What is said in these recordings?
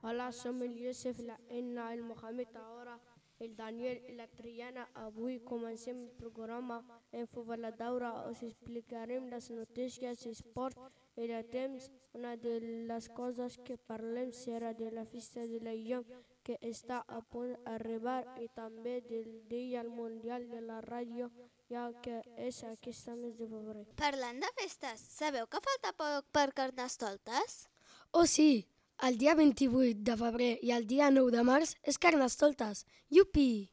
Hola, som el Youssef, la Enna, el Mohamed Ahora, el Daniel i la Triana. Avui comencem el programa Info la Daura. Us explicarem les notícies, esport i el temps. Una de les coses que parlem serà de la festa de la Llum que està a punt d'arribar i també del Dia Mundial de la Ràdio, ja que és aquest mes de febrer. Parlant de festes, sabeu que falta poc per Carnestoltes? Oh sí, el dia 28 de febrer i el dia 9 de març és Carnestoltes. Iupi!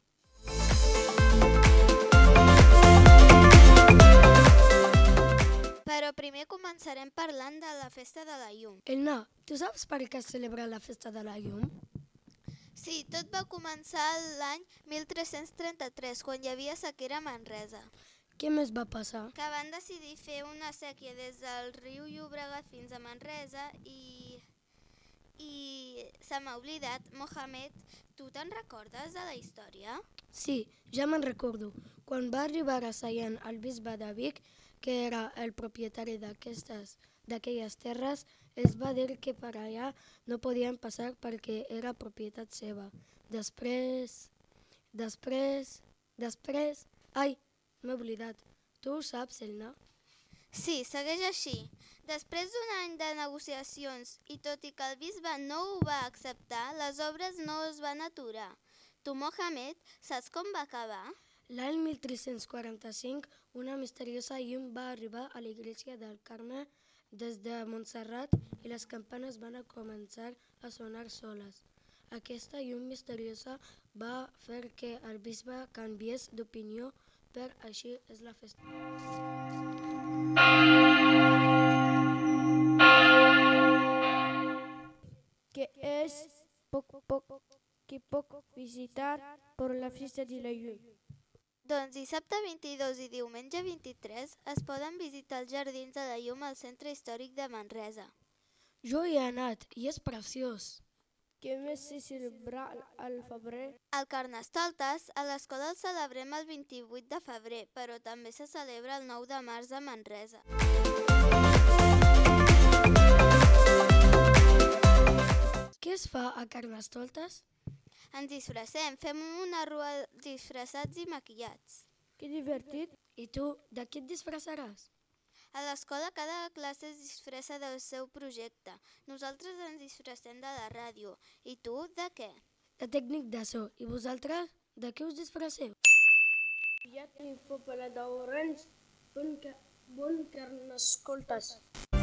Però primer començarem parlant de la festa de la llum. Elna, tu saps per què es celebra la festa de la llum? Sí, tot va començar l'any 1333, quan hi havia sequera a Manresa, Què més va passar? que van decidir fer una sèquia des del riu Llobregat fins a Manresa i se m'ha oblidat, Mohamed, tu te'n recordes de la història? Sí, ja me'n recordo. Quan va arribar a Sallent el bisbe de Vic, que era el propietari d'aquelles terres, es va dir que per allà no podien passar perquè era propietat seva. Després... Ai, m'he oblidat. Tu ho saps, Elna? Sí, segueix així. Després d'un any de negociacions i tot i que el bisbe no ho va acceptar, les obres no es van aturar. Tu, Mohamed, saps com va acabar? L'any 1345, una misteriosa llum va arribar a l'església del Carme des de Montserrat i les campanes van començar a sonar soles. Aquesta llum misteriosa va fer que el bisbe canviés d'opinió, per així és la festa. Que es que puc visitar per la festa de la llum. Doncs dissabte 22 i diumenge 23 es poden visitar els Jardins de la Llum al Centre Històric de Manresa. Jo hi he anat i és preciós. Què més se celebra al febrer? El Carnestoltes a l'escola el celebrem el 28 de febrer, però també se celebra el 9 de març a Manresa. Què es fa a Carnestoltes? Ens disfressem, fem una rua disfressats i maquillats. Que divertit! I tu, de què et disfressaràs? A l'escola cada classe es disfressa del seu projecte. Nosaltres ens disfressem de la ràdio. I tu, de què? De tècnic de so. I vosaltres, de què us disfresseu? Ja tinc por per la daurens. Bon Carnestoltes.